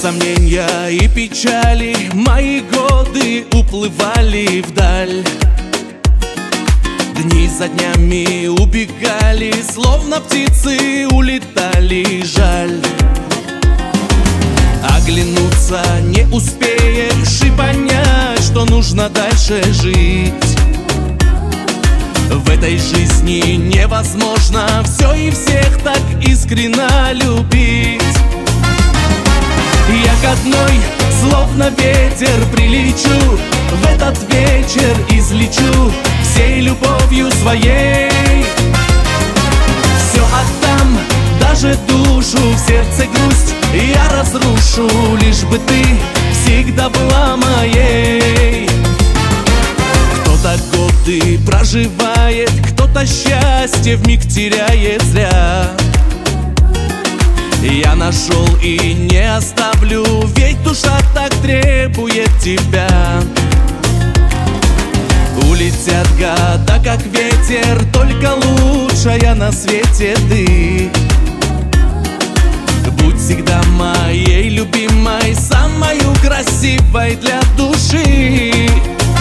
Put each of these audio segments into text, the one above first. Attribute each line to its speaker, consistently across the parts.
Speaker 1: сомнения и печали мои годы уплывали вдаль. Дни за днями убегали, словно птицы улетали, жаль. Оглянуться не успеешь и понять, что нужно дальше жить. В этой жизни невозможно все и всех так искренно любить. Я к одной, словно ветер, прилечу, в этот вечер излечу всей любовью своей. Все отдам, даже душу, в сердце грусть я разрушу, лишь бы ты всегда была моей. Кто-то годы проживает, кто-то счастье вмиг теряет зря. Я нашел и не оставлю, ведь душа так требует тебя. Улетят года, как ветер, только лучшая на свете ты. Будь всегда моей любимой, самою красивой для души.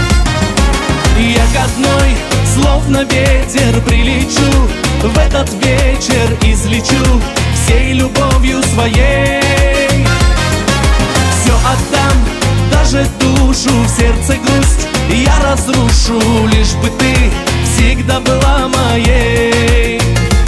Speaker 1: Я к одной, словно ветер, прилечу, в этот вечер излечу всей любовью своей. Все отдам, даже душу, в сердце грусть я разрушу, лишь бы ты всегда была моей.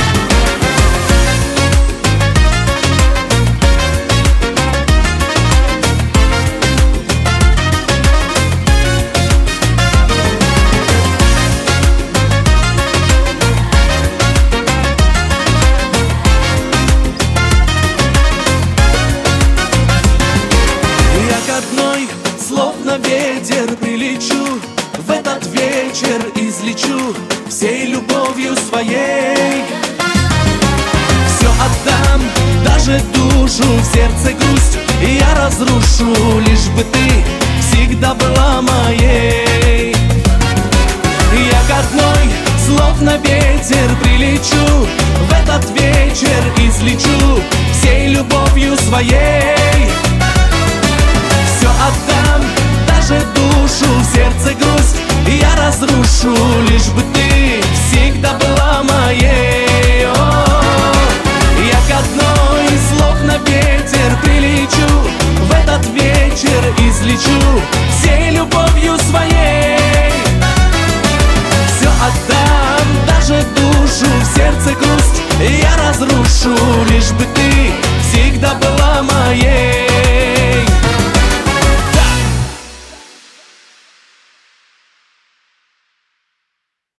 Speaker 1: Словно ветер прилечу, в этот вечер излечу всей любовью своей. Все отдам, даже душу, в сердце грусть я разрушу, лишь бы ты всегда была моей. Я к одной, словно ветер прилечу, в этот вечер излечу всей любовью своей. Все отдам, даже душу, в сердце грусть я разрушу, лишь бы ты всегда была моей. Я к одной, словно ветер прилечу, в этот вечер излечу всей любовью своей. Все отдам, даже душу, в сердце грусть я разрушу, лишь бы ты всегда была